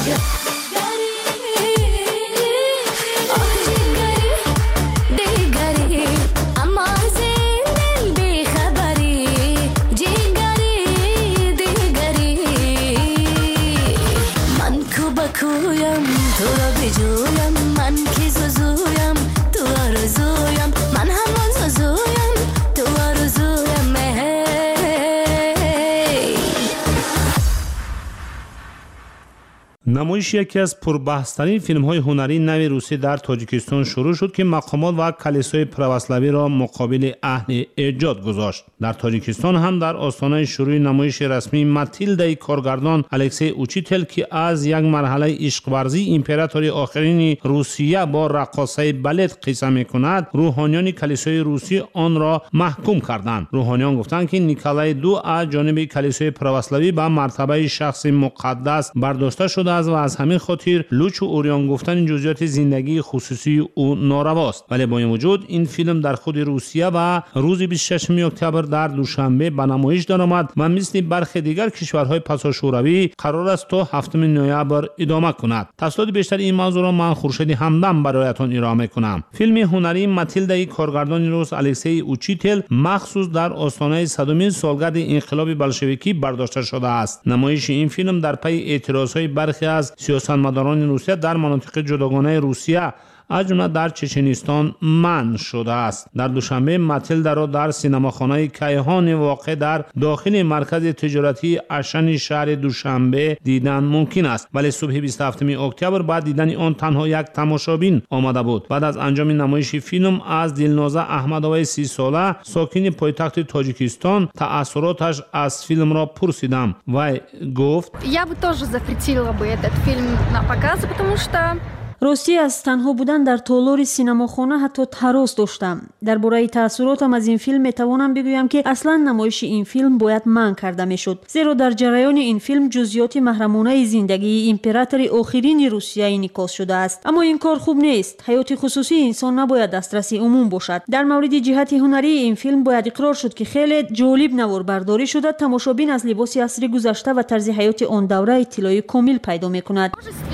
نمایش یکی از پربحث‌ترین فیلم‌های هنری نو روسی در تاجیکستان شروع شد که مقامات و کلیسای پروسلاوی را مقابل اهل ایجاد گذاشت. در تاجیکستان هم در آستانه شروع نمایش رسمی ماتیلدای کارگردان الکسی اوچیتل که از یک مرحله عشق ورزی امپراتوری آخرین روسیه با رقاصه بالت قصه می‌کند، روحانیان کلیسای روسی آن را محکوم کردند. روحانیان گفتند که نیکولای دو از جانب کلیسای پروسلاوی به مرتبه شخص مقدس برداشته شده و از همین خاطر لوچ و اوریان گفتن جزئیات زندگی خصوصی او نارواست. ولی با این وجود این فیلم در خود روسیه و روز 26 اکتبر در دوشنبه به نمایش درآمد و مثل برخی دیگر کشورهای پساشوروی قرار است تا 7 نوامبر ادامه کند. تفصیلات بیشتر این موضوع را من خورشید همدم برایتان ارائه می‌کنم. فیلم هنری ماتیلدای کارگردان روس الکسی اوچیتل مخصوص در آستانه 100مین سالگرد انقلاب بلشویکی برداشته شده است. نمایش این فیلم در پی اعتراضهای برخی از سیاستمداران روسیه در مناطق جداگانه روسیه از جمله در چچنستان منع شده است. در دوشنبه ماتیلدا را در سینماخانه کیهان واقع در داخل مرکز تجارتی اشن شهر دوشنبه دیدن ممکن است، ولی صبح 27 اکتبر بعد دیدن آن تنها یک تماشابین آمده بود. بعد از انجام نمایش فیلم از دلنازه احمدوی 30 ساله ساکن پایتخت تاجیکستان تأثیراتش از فیلم را پرسیدم و گفت: Я бы тоже запретила бы этот фильм на показ, потому что راستی از تنها بودن در تالار سینماخانه حتی هراس داشتم. درباره تأثیراتم از این فیلم میتوانم بگویم که اصلا نمایش این فیلم باید منع کرده میشد، زیرا در جریان این فیلم جزئیات محرمانه زندگی امپراتوری آخرین روسیه انعکاس شده است. اما این کار خوب نیست. حیات خصوصی انسان نباید دسترسی عموم باشد. در مورد جهت هنری این فیلم باید اقرار شد که خیلی جالب نوار برداری شده. تماشابین از لباس عصری گذشته و طرز حیات آن دوره اطلاعی کامل پیدا میکند.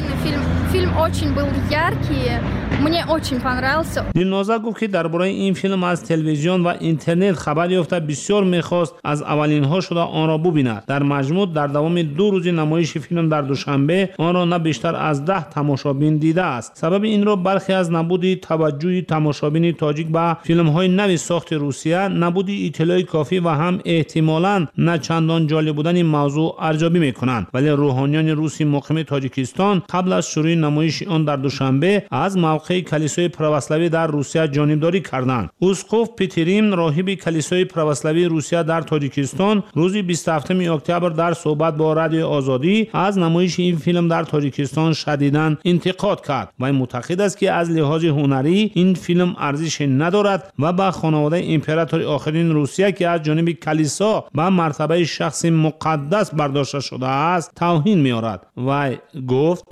Фильм очень был яркий, мне очень понравился. دلنازه گفت که درباره این فیلم از تلویزیون و اینترنت خبر یافته بسیار میخواست از اولین ها شده آن را ببیند. در مجموع در دوام 2 روز نمایش فیلم در دوشنبه آن را نه بیشتر از 10 تماشابین دیده است. سبب این را برخی از نبود توجه تماشابین تاجیک به فیلم های نو ساخت روسیه، نبود اطلاع کافی و هم احتمالاً نه چندان جالب بودن این موضوع ارزیابی میکنند. ولی روحانیان روسی مقیم تاجیکستان قبل از شروع نمایش آن در دوشنبه از موقع کلیسای پروسلاوی در روسیه جانبداری کردند. اسقف پیتریم راهب کلیسای پروسلاوی روسیه در تاجیکستان روز 27 اکتبر در صحبت با رادیو آزادی از نمایش این فیلم در تاجیکستان شدیداً انتقاد کرد و معتقد است که از لحاظ هنری این فیلم ارزش ندارد و به خانواده امپراتوری آخرین روسیه که از جانب کلیسا به مرتبه شخص مقدس برداشته شده است توهین می‌آورد و گفت: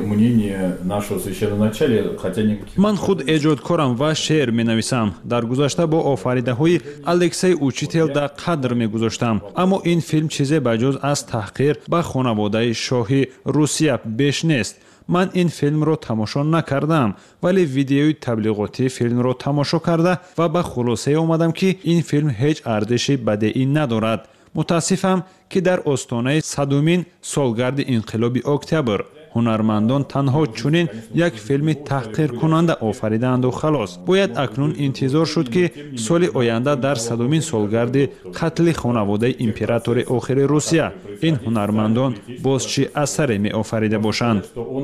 من خود ایجادکارم و شعر می نویسم. در گذشته با آفریده های الکسی اوچیتل در قدر می گذاشتم، اما این فیلم چیزی بجز از تحقیر به خانواده شاهی روسیه بیش نیست. من این فیلم رو تماشا نکردم، ولی ویدیوی تبلیغاتی فیلم رو تماشا کرده و به خلاصه اومدم که این فیلم هیچ ارزشی بدیعی ندارد. متاسفم که در آستانه 100مین سالگرد انقلاب اکتبر هنرمندان تنها چنین یک فیلم تحقیر کننده آفریدند و خلاص. باید اکنون انتظار شد که سال آینده در 100مین سالگرد قتل خانواده امپراتوری آخر روسیه این هنرمندان باز چه اثری می آفریده باشند.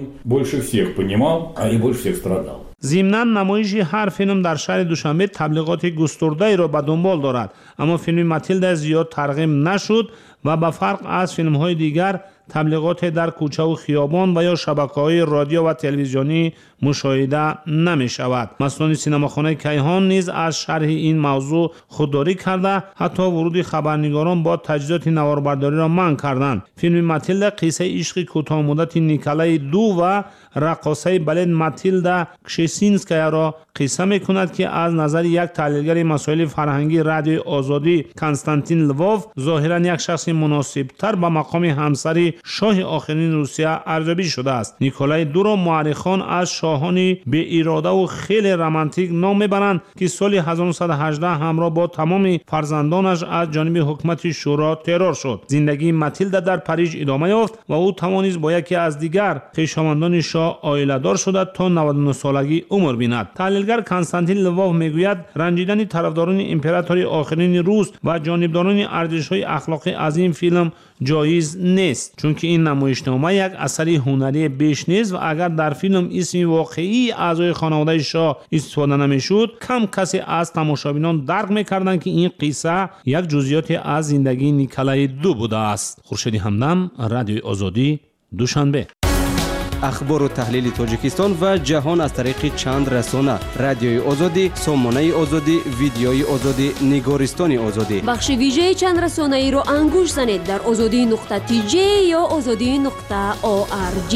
ضمناً نمایش هر فیلم در شهر دوشنبه تبلیغات گسترده‌ای را به دنبال دارد، اما فیلم ماتیلدا زیاد ترغیب نشد و به فرق از فیلم‌های دیگر تبلیغات در کوچه و خیابان و یا شبکه‌های رادیو و تلویزیونی مشاهده نمی شود. مسئولان سینماخانه کیهان نیز از شرح این موضوع خودداری کرده، حتی ورود خبرنگاران با تجهیزات نواربرداری را منع کردند. فیلم ماتیلدا قصه عشق کوتاه مدت نیکولای دو و رقاصه بالت ماتیلدا کشسینسکایا را قصه می‌کند که از نظر یک تحلیلگر مسائل فرهنگی رادیو آزادی کنستانتین لووف ظاهراً یک شخص مناسبتر به مقام همسر شاه آخرین روسیه ارزیابی شده است. نیکولای دو را مورخان از شاهان به اراده و خیلی رمانتیک نام میبرند که سال 1918 همراه با تمام فرزندانش از جانب حکومت شورا ترور شد. زندگی ماتیلدا در پاریژ ادامه یافت و او توانست با یکی از دیگر خویشاوندان شاه عائله‌دار شده تا 99 سالگی عمر بیند. تحلیلگر کنستانتین لووف میگوید رنجیدن طرفداران امپراتوری آخرین روس و جانبداران ارزش‌های اخلاقی از این فیلم جایز نیست، چون که این نمایشنامه یک اثر هنری بیش نیست و اگر در فیلم اسم واقعی اعضای خانواده شاه استفاده نمیشد کم کسی از تماشابینان درک میکردند که این قصه یک جزئیات از زندگی نیکولای دو بوده است. خورشید همدم، رادیوی آزادی، دوشنبه. اخبار و تحلیل تاجیکستان و جهان از طریق چند رسانه: رادیوی آزادی، سامانه آزادی، ویدیوی آزادی، نگارستان آزادی. بخش ویژه چند رسانه ای را انگوش زنید در azadi.tj یا azadi.org.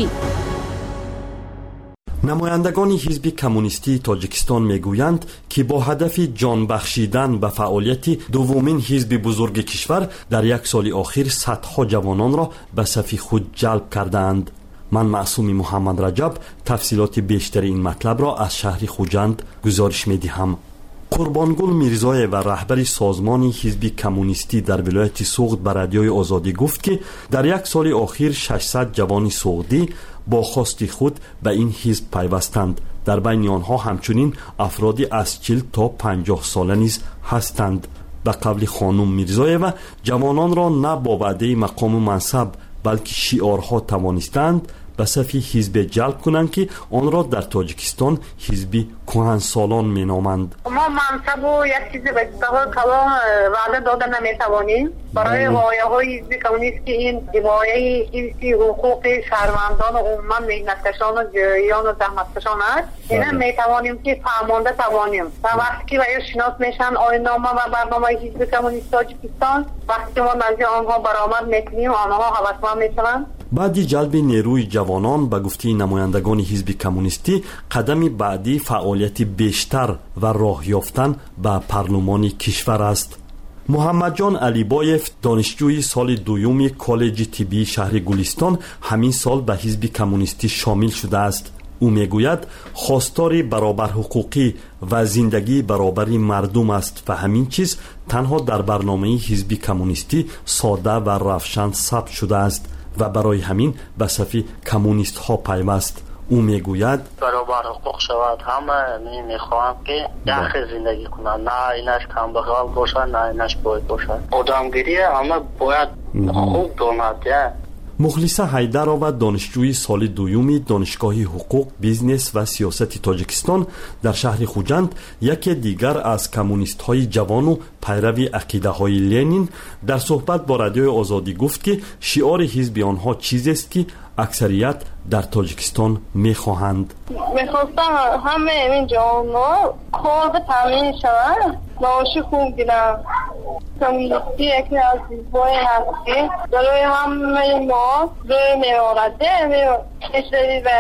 نمایندگان حزب کمونیستی تاجیکستان میگویند که با هدف جان بخشیدن به فعالیت دومین حزب بزرگ کشور در یک سال اخیر صدها جوانان را به صف خود جلب کردند. من معصوم محمد رجب تفصیلات بیشتر این مطلب را از شهر خوجند گزارش می‌دهم. قربانگل میرزای و رهبر سازمان حزب کمونیستی در ولایت سوغد به رادیوی آزادی گفت که در یک سال اخیر 600 جوان سوغدی با خواست خود به این حزب پیوستند. در بین آنها همچنین افرادی از 40 تا 50 ساله نیز هستند. به قول خانم میرزایه جوانان را نه با وعده مقام و منصب بلکه شعارها توانستند به صف حزب جلب کنند که آن را در تاجیکستان حزب کهنسالان می نامند. ما منصب و یک چیز به اصطلاح کلام وعده داده نمیتوانیم برای غایه های حزب کمونیست که این حمایه حفظ حقوق شهروندان و عموما مهنتکشان و جویان و زحمتکشان است. اینا میتوانیم که فرمانده توانیم و وقتی که باید شناس میشن آیین‌نامه و برنامه حزب کمونیست تاجیکستان وقتی ما نزد آنها برآمد میکنیم آنها هوسمند میشوند. بعد جلب نیروی جوانان به گفته نمایندگان حزب کمونیستی قدم بعدی فعالیت بیشتر و راه یافتن به پارلمان کشور است. محمد جان علیبایف دانشجوی سال دوم کالج طبی شهر گلستان همین سال به حزب کمونیستی شامل شده است. او میگوید خواستار برابر حقوقی و زندگی برابری مردم است و همین چیز تنها در برنامه حزب کمونیستی ساده و روشن ثبت شده است و برای همین به صف کمونیست ها پیوست. او میگوید برابر حقوق شود. همه میخواهم که یخ زندگی کنند، نه اینش کم بخواه باشد نه اینش باید باشد. آدمگیری همه باید خوب داند. مخلصه حیدر و دانشجوی سال دوم دانشگاه حقوق، بیزنس و سیاست تاجیکستان در شهر خوجند یکی دیگر از کمونیست های جوان و پیرو عقیده های لنین در صحبت با رادیوی آزادی گفت که شعار حزب آنها چیزی است که اکثریت در تاجیکستان میخواهند. میخواستم همه این جوان‌ها کار به تامین شود، معاش خوب گیرن. کمونیستی یکی از حزب‌های هست که جلوی همه ما روی می‌آورده اشتری و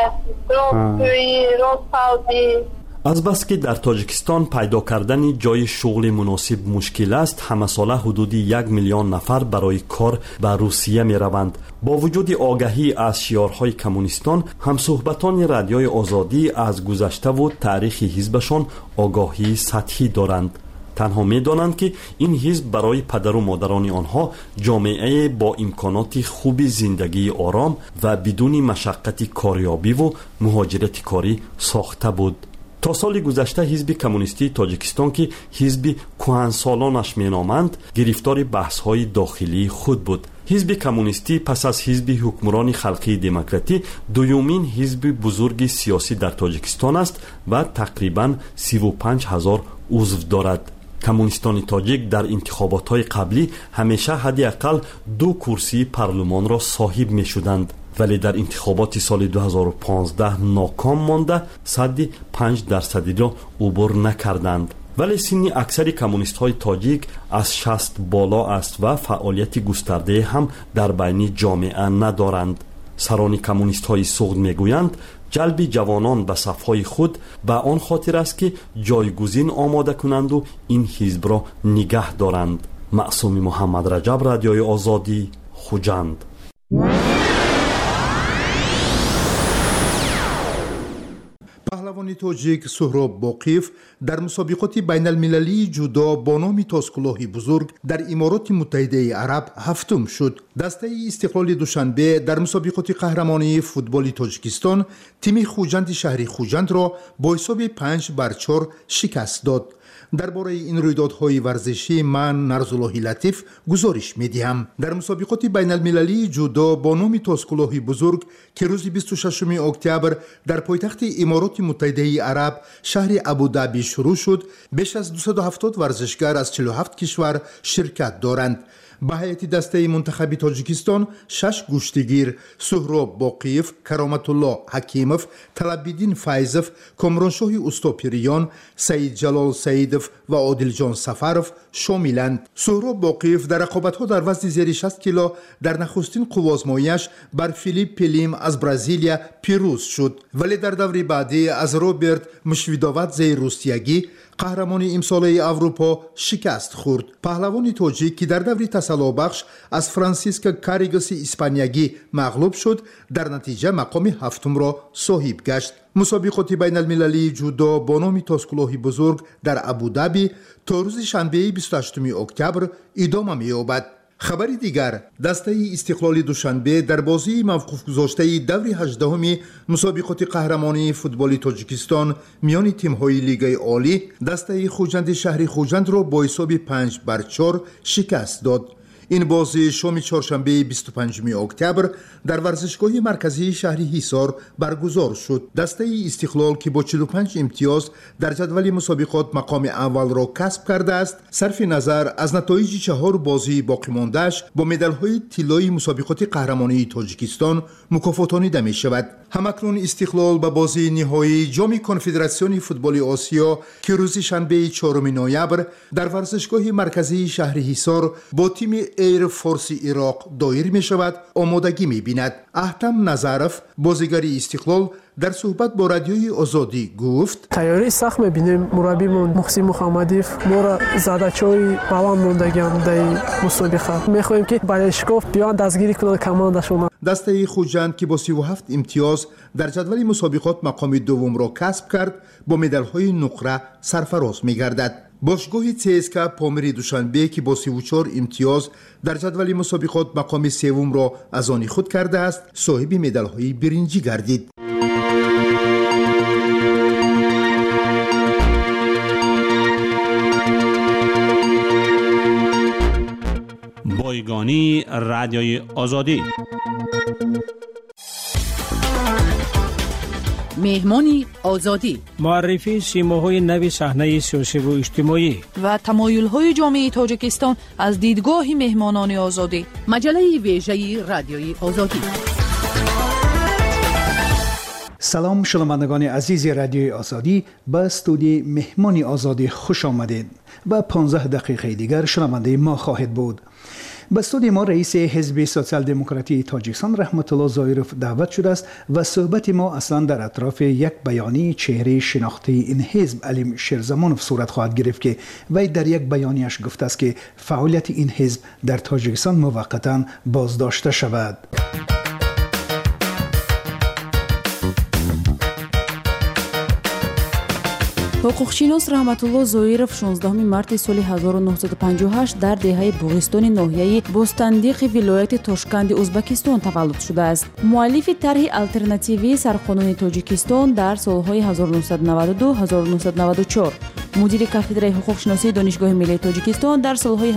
راست‌پاوزی. از بس که در تاجیکستان پیدا کردن جای شغل مناسب مشکل است، همه ساله حدود 1 میلیون نفر برای کار به روسیه می روند. با وجود آگاهی از شعارهای کمونیستان، همصحبتان رادیوی آزادی از گذشته و تاریخ حزبشان آگاهی سطحی دارند. تنها می دانند که این حزب برای پدر و مادران آنها جامعه با امکانات خوب زندگی آرام و بدون مشقت کاریابی و مهاجرت کاری ساخته بود. تا سال گذشته حزب کمونیستی تاجیکستان که حزب کهنسالانش مینامند گرفتار بحث‌های داخلی خود بود. حزب کمونیستی پس از حزب حکمران خلقی دموکراتی دومین حزب بزرگ سیاسی در تاجیکستان است و تقریباً 35,000 عضو دارد. کمونیستان تاجیک در انتخابات‌های قبلی همیشه حداقل 2 کرسی پارلمان را صاحب می‌شدند، ولی در انتخابات سال 2015 ناکام مانده 5% را عبور نکردند. ولی سن اکثر کمونیست های تاجیک از 60 بالا است و فعالیت گسترده هم در بین جامعه ندارند. سران کمونیست های سوغد میگویند جلب جوانان به صفهای خود به آن خاطر است که جایگزین آماده کنند و این حزب را نگه دارند. معصوم محمد رجب، رادیوی آزادی، خوجند. پهلوانی تاجیک سهراب باقیف در مسابقات بین المللی جودو با نام تاسکلاهی بزرگ در امارات متحده عرب هفتم شد. دسته استقلال دوشنبه در مسابقات قهرمانی فوتبال تاجیکستان تیم خوجند شهری خوجند را با حساب 5-4 شکست داد. درباره این رویدادهای ورزشی من نرزاللهی لطیف گزارش می‌دهم. در مسابقات بین المللی جودو با نام تاسکلاهی بزرگ که روز 26 اکتبر در پایتخت امارات متحده عرب شهر ابودابی شروع شد، بیش از 270 ورزشگر از 47 کشور شرکت دارند. به هیئت دسته منتخب تاجیکستان 6 گوشتگیر سهراب باقیف، کرامت الله حکیمов، طلبیدین فایزов، کامرانشاه استاپیریان، سعید جلال سعیدов و عادل جان سفرov شاملند. سهراب باقیف در رقابت‌ها در وزن زیر 60 کیلو در نخستین قوازمایی‌اش بر فیلیپ پلیم از برزیلیا پیروز شد، ولی در دور بعدی از روبرت مشویدوادزه روسیایی قهرمان امساله اروپا شکست خورد. پهلوان تاجیک که در دور تسلابخش از فرانسیسک کاریگس اسپانیایی مغلوب شد، در نتیجه مقام هفتم را صاحب گشت. مسابقات بین المللی جودو با نام تاسکلاهی بزرگ در ابودابی تا روز شنبه 28 اکتبر ادامه می‌یابد. خبر دیگر، دسته استقلال دوشنبه در بازی موقوف گذاشته دور 18 مسابقات قهرمانی فوتبال تاجیکستان میان تیم‌های لیگ عالی دسته خوجند شهری خوجند را با حساب 5-4 شکست داد. این بازی شام چهارشنبه 25 اکتبر در ورزشگاه مرکزی شهر حصار برگزار شد. دسته استقلال که با 45 امتیاز در جدول مسابقات مقام اول را کسب کرده است، صرف نظر از نتایج 4 بازی باقی مانده‌اش با مدال‌های طلایی مسابقات قهرمانی تاجیکستان مکافاتانیده می شود. همکنون استقلال به بازی نهایی جام کنفدراسیون فوتبال آسیا که روز شنبه 4 نوامبر در ورزشگاه مرکزی شهر حصار با تیم ایر فورس عراق دایر می شود آمادگی می بیند. احتم نظرف بازیگر استقلال در صحبت با رادیوی آزادی گفت: تیاری سخت می‌بینیم. مربیمون محسن محمدیف ما را زدچای بالا موندگان در مسابقه می‌خواهیم که بالشکوف بیان دستگیری کنند کماندشون. دسته خوجند که با 37 امتیاز در جدول مسابقات مقام دوم را کسب کرد با مدال‌های نقره سرفراز می‌گردد. باشگاه CSKA پامیر دوشنبه که با 34 امتیاز در جدول مسابقات مقام سوم را از آن خود کرده است، صاحب مدال‌های برنجی گردید. بایگانی رادیوی آزادی. مهمانی آزادی، معرفی سیماهای نوی صحنه سیاسی و اجتماعی و تمایل‌های جامعه تاجیکستان از دیدگاه مهمانان آزادی. مجله ویژه رادیوی آزادی. سلام شنوندگان عزیز رادیوی آزادی، به استودیوی مهمانی آزادی خوش آمدید. و 15 دقیقه دیگر شنونده ما خواهد بود. به استودیوی ما رئیس حزب سوسیال دموکراتی تاجیکستان رحمت الله زایروف دعوت شده است و صحبت ما اصلا در اطراف یک بیانیه چهره شناخته این حزب علیم شیرزمانوف صورت خواهد گرفت که وی در یک بیانیه‌اش گفته است که فعالیت این حزب در تاجیکستان موقتا بازداشته شود. ҳуқуқшинос раҳматулло зоиров 16 марти соли 1958 дар деҳаи буғистони ноҳияи бостандиқи вилояти тошканди ӯзбекистон таваллуд шудааст. муаллифи тарҳи алтернативии сарқонуни тоҷикистон дар солҳои 1992-1994, мудири кафедраи ҳуқуқшиносии донишгоҳи миллии тоҷикистон дар солҳои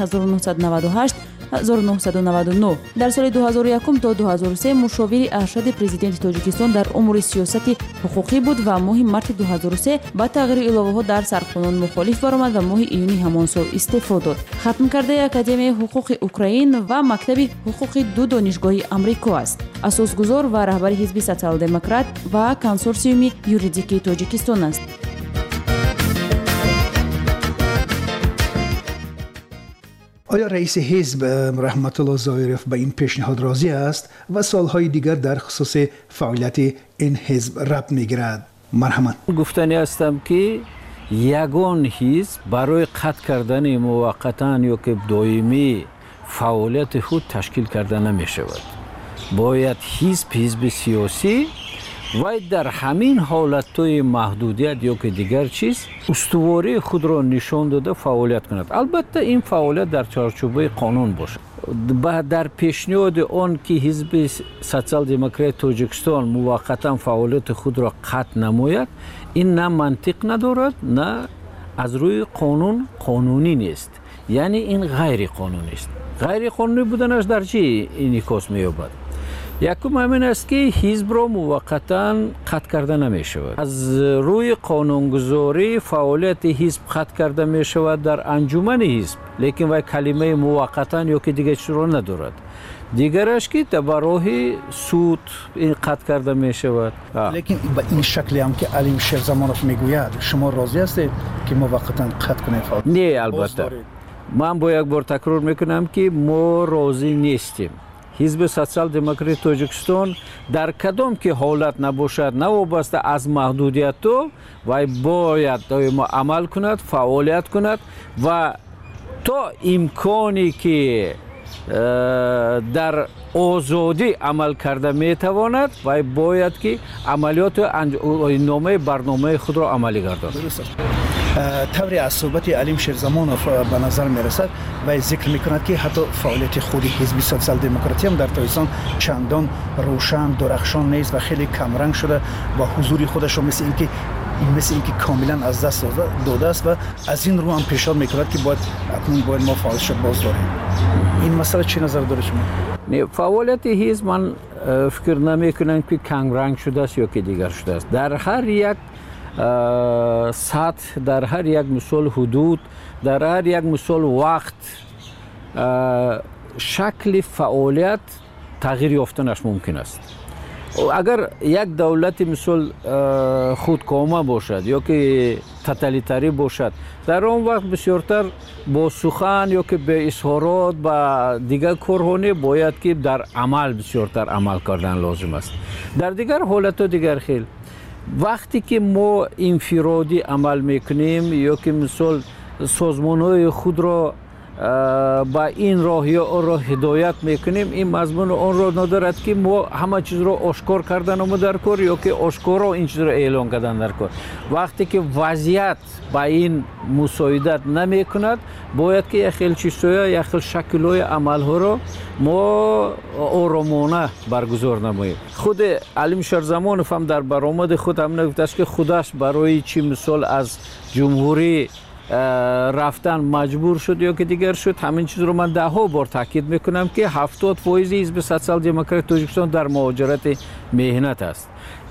1998-1999, дар соли 2001 то 2003 мушовири аршади президенти тоҷикистон дар умури сиёсати ҳуқуқӣ буд ва моҳи марти 2003 ба тағйири иловаҳо дар сарқонун мухолиф баромад ва моҳи июни ҳамон сол истеъфо дод. хатмкардаи академияи ҳуқуқи Украин ва мактаби ҳуқуқи ду донишгоҳи Амрико аст. асосгузор ва раҳбари ҳизби социал-демократ ва консорсиуми юридикии тоҷикистон аст. آیا رئیس حزب رحمت الله زایروف به این پیشنهاد راضی است و سالهای دیگر در خصوص فعالیت این حزب ربط میگیرد؟ مرحمت. گفتنی هستم که ягон ҳизб барои қатъ кардани муваққатан ё ки доимӣ фаъолияти худ ташкил карда намешавад. бояд ҳизби сиёсӣ вай дар ҳамин ҳолатҳои маҳдудият ё ки дигар чиз устувории худро нишон дода фаъолият кунад. албатта ин фаъолият дар чорчӯбаи қонун бошад. дар пешниҳоди он ки ҳизби социал-демократии тоҷикистон муваққатан фаъолияти худро қатъ намояд, ин на мантиқ надорад, на аз рӯи қонун қонунӣ нест. яъне ин ғайриқонунист. ғайриқонунӣ буданаш дар чӣ инъикос меёбад? якум ҳамин аст ки ҳизбро муваққатан қатъ карда намешавад. аз рӯи қонунгузорӣ фаъолияти ҳизб қатъ карда мешавад дар анҷумани ҳизб, лекин вай калимаи муваққатан ё ки дигар чизро надорад. дигараш ки ба роҳи суд ин қатъ карда мешавад. лекин ба ин шакле ҳам ки Алим Шерзамонов мегӯяд, шумо розӣ ҳастед ки муваққатан қатъ кунед? не, албатта. ман бо як бор такрор мекунам ки мо розӣ нестем. ҳизби социал-демократии тоҷикистон дар кадом ки ҳолат набошад, навобаста аз маҳдудиятҳо, вай бояд доимо амал кунад, фаъолият кунад ва то имконе ки дар озодӣ амал карда метавонад, вай бояд ки амалиёти номаи барномаи худро амалӣ гардонад. таври аз суҳбати Алим Шерзамонов ба назар мерасад, вай зикр мекунад ки ҳатто фаъолияти худи ҳизби социал-демократӣ ҳам дар Тоҷикистон чандон рошан, дурахшон нест ва хеле камранг шуда ва ҳузури худашро мисли инки комилан аз даст додааст ва аз ин рӯ ҳам пешниҳод мекунад ки акнун бояд мо фаъолиятшо боз дорем. ин масъала чӣ назар доред шумо? фаъолияти ҳизб ман фикр намекунам ки камранг шудааст ё ки дигар шудааст. дар ҳар як сатҳ, дар ҳар як мисол ҳудуд, дар ҳар як мисол вақт шакли фаъолият тағйир ёфтанаш мумкин аст. агар як давлати мисол худкома бошад ё ки тоталитарӣ бошад, дар он вақт бисёртар бо сухан ё ки бе изҳорот ба дигар корҳо не бояд ки дар амал бисёртар амал кардан лозим аст. дар дигар ҳолатҳо дигар хел вақте ки мо инфиродӣ амал мекунем ё ки мисол созмонҳои худро ба ин роҳ ё он роҳ ҳидоят мекунем, ин мазмуни онро надорад ки мо ҳама чизро ошкор кардан омад дар кор ё ки ошкоро ин чизро эълон кардан дар кор. вақте ки вазъият ба ин мусоидат намекунад, бояд ки як хел чизҳоя, як хел шаклҳои амалҳоро мо оромона баргузор намоем. худи Алим Шерзамонов ҳам дар баромади худ ҳам гуфтааст ки худаш барои чӣ мисол аз ҷумҳурӣ рафтан маҷбур шуд ё ки дигар шуд. ҳамин чизро ман даҳҳо бор таъкид мекунам ки 70% ҳизби социал-демократии Тоҷикистон дар муҳоҷирати меҳнат аст.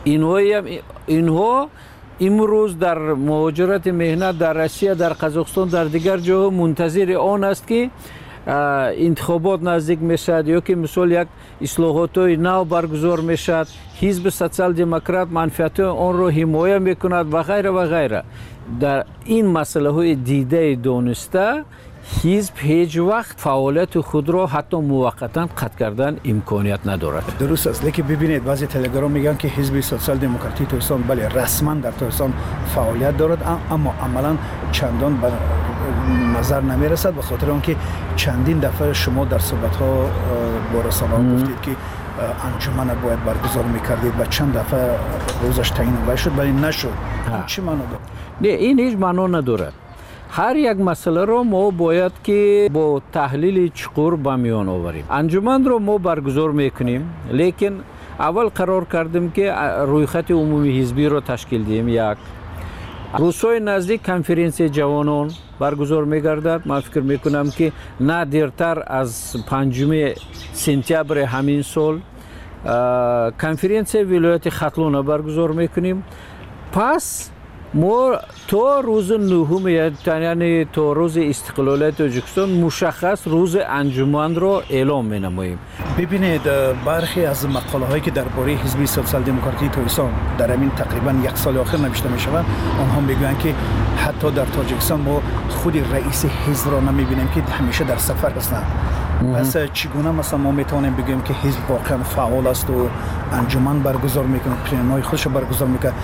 инҳо имрӯз дар муҳоҷирати меҳнат дар Россия, дар Қазоқистон, дар дигар ҷоҳо мунтазири он аст ки интихобот наздик мешавад ё ки мисол як ислоҳотҳои нав баргузор мешавад, ҳизби социал-демократ манфиатҳои онро ҳимоя мекунад ва ғайра ва ғайра. дар ин масъалаҳои дидаи дониста ҳизб ҳеҷ вақт фаъолияти худро ҳатто муваққатан қатъ кардан имконият надорад. дуруст аст, лекин бибинед баъзе телеграмм мегӯянд ки ҳизби социал-демократии Тоҷикистон бале расман дар Тоҷикистон фаъолият дорад, аммо амалан чандон ба назар намерасад, ба хотири он ки чандин дафъа шумо дар суҳбатҳо бо расонаҳо гуфтед ки анҷумана бояд баргузор мекардед ва чанд дафъа рӯзаш таъин оварда шуд, вале нашуд. чӣ маъно дорад? не, ин ҳеҷ маъно надорад. ҳар як масъаларо мо бояд ки бо таҳлили чуқур ба миён оварем. анҷуманро мо баргузор мекунем, лекин аввал қарор кардем ки рӯйхати умумии ҳизбиро ташкил диҳем. як рӯзҳои наздик конференсияи ҷавонон баргузор мегардад. ман фикр мекунам ки на дертар аз 5 сентябри ҳамин сол конференсияи вилояти хатлона баргузор мекунем. пас мо то рӯзи 9 яъне то рӯзи истиқлолияти Тоҷикистон мушаххас рӯзи анҷуманро эълон менамоем. бибинед бархе аз мақолаҳое ки дар бораи ҳизби социал-демократии Тоҷикистон дар ҳамин тақрибан як соли охир навишта мешаванд, онҳо мегӯянд ки ҳатто дар Тоҷикистон мо худи раиси ҳизбро намебинем ки ҳамеша дар сафар ҳастанд. пас чӣ гуна масалан мо метавонем бигӯем ки ҳизб воқеан фаъол асту анҷуман баргузор мекунад, пленумҳои худашро баргузор мекунад?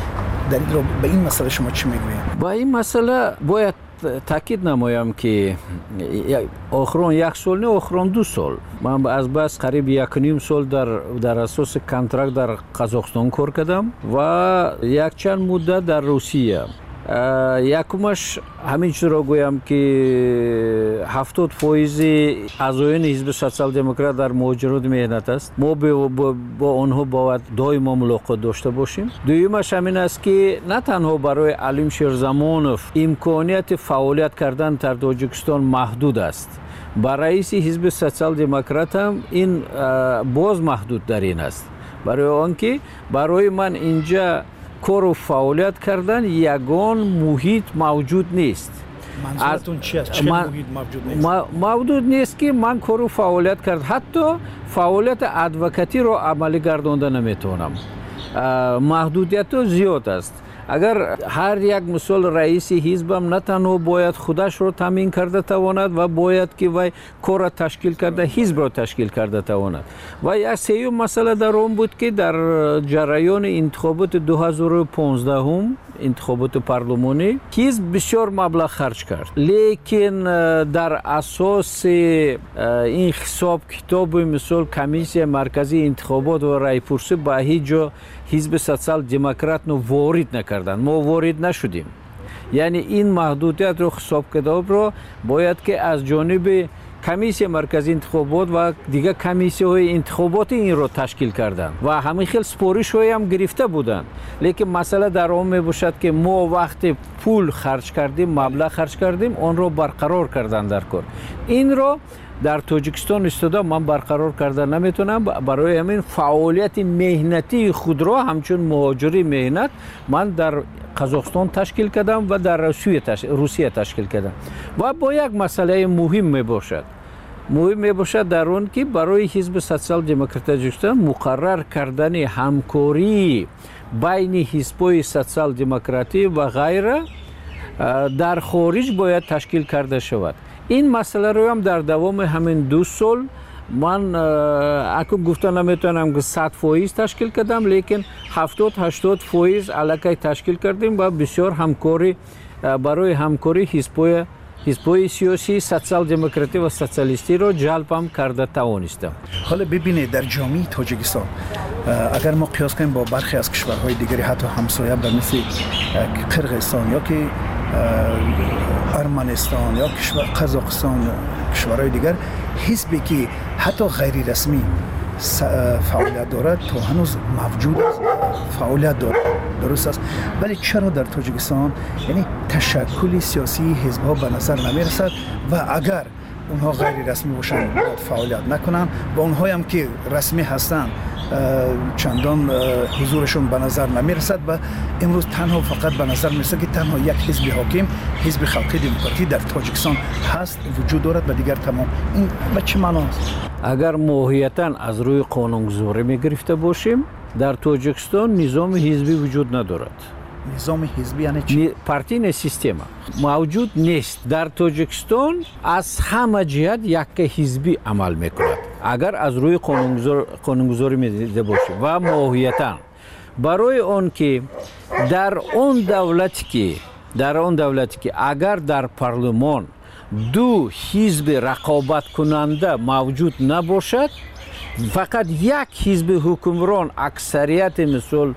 در این به این مسئله شما چی میگویید؟ با این مسئله باید تاکید نمایم که آخرون 1 سال نه آخرون 2 سال من از بس قریب 1.5 سال در اساس کنترکت در قزاقستان کار کردم و یک چند مدت در روسیه. یکمش همین چیز را گویم که 70% اعضایان حزب سوسیال دموکرات در مهاجرت مهنت است. ما با آنها باید دائما ملاقات داشته باشیم. دویمش همین است که نه تنها برای علیم شیرزمانوف امکانیت فعالیت کردن در تاجیکستان محدود است، برای رئیس حزب سوسیال دموکرات هم این باز محدود در این است. برای آنکه برای من اینجا کار و فعالیت کردن یگان محیط موجود نیست. منظورتون چی است؟ چه محیط موجود نیست؟ موجود نیست که من کار و فعالیت کرد، حتی فعالیت ادوکاتی رو عملی گردانده نمیتونم. محدودیت زیاد است. اگر هر یک مثال رئیس حزبم نه تنها باید خودش رو تامین کرده تواند و باید که وی کار تشکیل کرده حزب رو تشکیل کرده تواند. و یک سوم مسئله در اون بود که در جریان انتخابات 2015 انتخابات پارلمانی حزب بسیار مبلغ خرج کرد، لیکن در اساس این حساب کتاب مثال کمیسیون مرکزی انتخابات و رایپرسی به هیچ جا حزب سوسیال دموکرات رو وارد نکردند. ما وارد نشدیم. یعنی این محدودیت رو حساب کتاب رو باید که از جانب کمیسیون مرکزی انتخابات و دیگه کمیسیون انتخابات این رو تشکیل کردند و همین خیلی سپارش هم گرفته بودند. لیکن مسئله در آن می باشد که ما وقت پول خرج کردیم، مبلغ خرج کردیم، آن رو برقرار کردن در کار. این رو در تاجیکستان استاده من برقرار کردن نمیتونم. برای همین فعالیت مهنتی خود را همچون مهاجری مهنت من در قزاقستان تشکیل کردم و در روسیه تشکیل کردم. و با یک مسئله مهم می باشد در اون که برای حزب سوسیال دموکرات تاجیکستان مقرر کردن همکاری بین حزب‌های سوسیال دموکراتی و غیره در خارج باید تشکیل کرده شود. این مسئله رو هم در دوام همین 2 سال من اکنون گفتن نمیتونم که 100% تشکیل کردم، لیکن 70-80% علاقه تشکیل کردیم و بسیار همکاری برای همکاری حزب‌های سیاسی سوسیال دموکراتی و سوسیالیستی رو جلب هم کرده توانستم. حالا ببینید در جامعه تاجیکستان اگر ما قیاس کنیم با برخی از کشورهای دیگری حتی همسایه مثل قرقیزستان یا که ارمنستان یا قزاقستان کشورهای دیگر، حزبی که حتی غیر رسمی فعالیت دارد تا هنوز موجود است، فعالیت دارد، درست است. ولی چرا در تاجیکستان یعنی تشکل سیاسی حزب‌ها به نظر نمیرسد و اگر اونها غیر رسمی باشند فعالیت نکنند و اونهایی هم که رسمی هستند چندان حضورشون به نظر نمیرسد و امروز تنها فقط به نظر میرسد که تنها یک حزب حاکم، حزب خلقی دموکراتی در تاجیکستان هست، وجود دارد و دیگر تمام. این به چه معنی است؟ اگر ماهیتاً از روی قانونگذاری میگرفته باشیم در تاجیکستان نظام حزبی وجود ندارد. نظام حزبی یعنی چی؟ پارتی سیستم موجود نیست در تاجیکستان. از همه جهت یک حزبی عمل میکند اگر از روی قانونگذاری میدیده باشیم و ماهیتاً برای آن که در آن دولتی که اگر در پارلمان 2 حزب رقابت کننده موجود نباشد، فقط یک حزب حکمران اکثریت مثل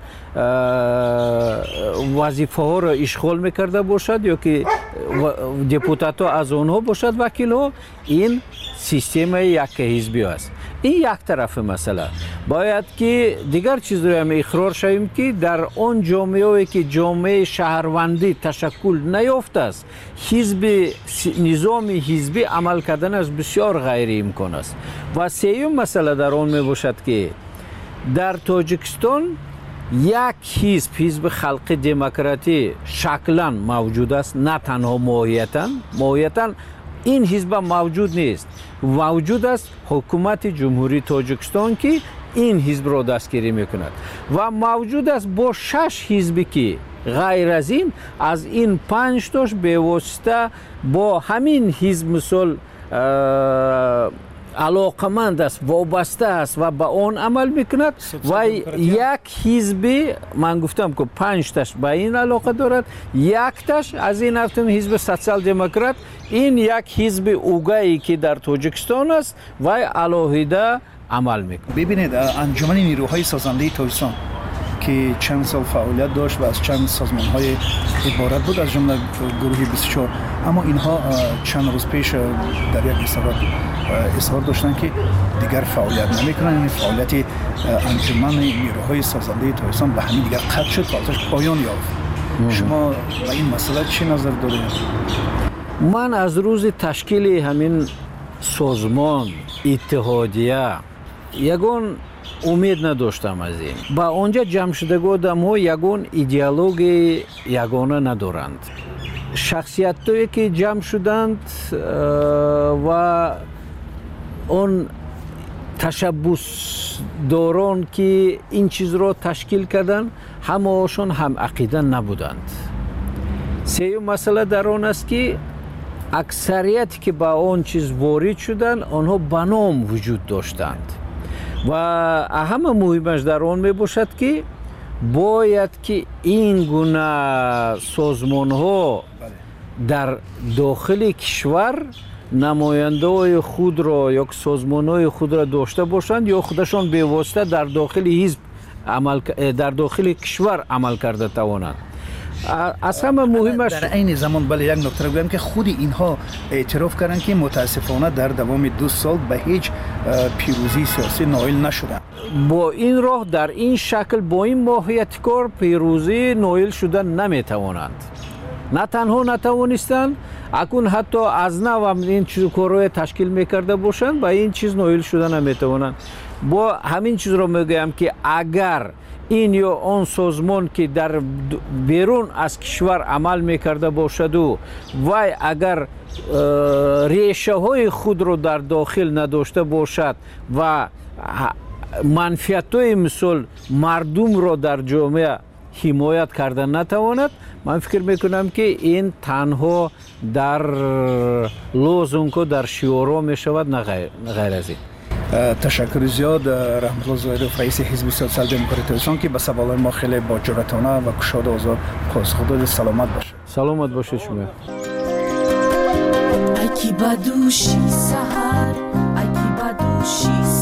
وظیفه ها را اشغال میکرده باشد یا که دپوتات ها از آنها باشد وکیل ها، این سیستم یک حزبی است. این یک طرف مسئله. باید که دیگر چیز رو هم اقرار شویم که در آن جامعه‌ای که جامعه شهروندی تشکل نیافته است، نظام حزبی عمل کردن از بسیار غیر امکان است. و سوم مسئله در آن می باشد که در تاجیکستان یک حزب خلقی دموکراتی شکلاً موجود است، نه تنها ماهیتاً این حزب موجود نیست. موجود است حکومت جمهوری تاجیکستان که این حزب را دستگیری میکند و موجود است با 6 حزبی که غیر از این 5 تاش به واسطه با همین حزب مثل علاقمند است وابسته است و به آن عمل میکند و یک حزب من گفتم که 5 تاش به این علاقه دارد، یک تاش از این هفتم حزب سوسیال دموکرات، این یک حزب اوگایی که در تاجیکستان است و علاهیده عمل میکند. ببینید انجمن نیروهای سازنده تاجیکستان که چند سال فعالیت داشت و از چند سازمان‌های عبارت بود از جمله گروه 24، اما اینها چند روز پیش در یک اظهار داشتن که دیگر فعالیت نمی‌کنن. این فعالیت انجمن نیروهای سازنده تاجیکستان به همین دیگر قطع شد و ازش پایان یافت. شما به این مسئله چه نظر دارید؟ من از روز تشکیل همین سازمان اتحادیه یگان امید نداشتم از این. با اونجا جمع شدگی آدم‌ها یگان ایدئولوژی یگانه ندارند. شخصیتایی که جمع شدند و اون تشبس داران که این چیز را تشکیل کردند همه‌شون هم عقیده نبودند. سوم مسئله در آن است که اکثریتی که با اون چیز وارد شدند آنها بنام وجود داشتند و اهم مهمش در آن می باشد که باید که این گونه سازمان ها در داخل کشور نماینده های خود را یا سازمان های خود را داشته باشند یا خودشان به واسطه در داخل حزب در داخل کشور عمل کرده توانند. از همه مهمش در این زمان بله یک نکته بگم که خود اینها اعتراف کردند که متاسفانه در دوام 2 سال به هیچ پیروزی سیاسی نائل نشدند. با این راه در این شکل با این ماهیت کار پیروزی نائل شدن نمیتوانند. نه تنها نتوانستند، اکنون حتی از نو این چیز کارهای تشکیل میکرده باشند با این چیز نائل شدن نمیتوانند. با همین چیز را میگویم که اگر این یا آن سازمان که در بیرون از کشور عمل میکرده باشد و اگر ریشه های خود رو در داخل نداشته باشد و منفعت های مثل مردم را در جامعه حمایت کرده نتواند، من فکر میکنم که این تنها در لوزونگ و در شعارها میشود نه غیر از این. تشکر زیاد رحمت الله زاهدوف رئیس حزب سوسیال دموکرات تاجیکستان که به سوالات ما خیلی با جرأتانه و گشاده آزاد پاسخ داد. سلامت باشید. سلامت باشید شما. اکی بدوشی سحر اکی بدوشی